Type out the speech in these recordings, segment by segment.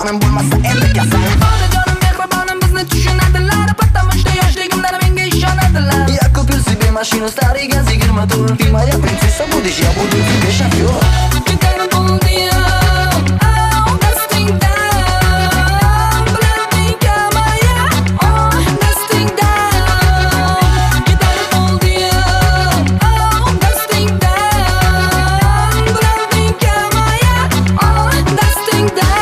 jonim bo'lmasa endi kasal. Onajonim mehribonim bizni tushunadilar, потому что yoshligimdan menga ishonadilar. Я купил себе машину старый газ 24. Ты моя принцесса, будешь, я буду тебе шофер. Gitarım buldum, oh, dastingdan. Bilatingga maya, oh, dastingdan. Gitarım buldum, oh, dastingdan. Bilatingga maya, oh, dastingdan.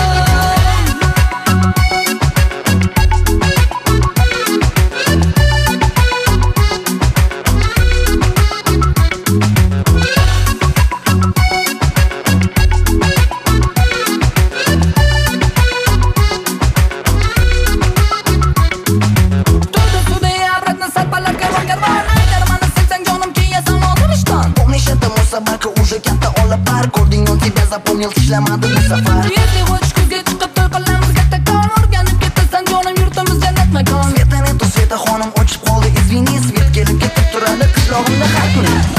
Собака уже katta olib par ko'rding, он тебя запомнил, ishlamadi bu safar. Если хочешь kuzga chiqib to'y qilamiz kattakon, o'rganib ketasan jonim, yurtimiz jannat makon. Sveta netu Sveta xonim o'chib qoldi, извини, svet kelib ketib turadi qishlog'imda har kuni.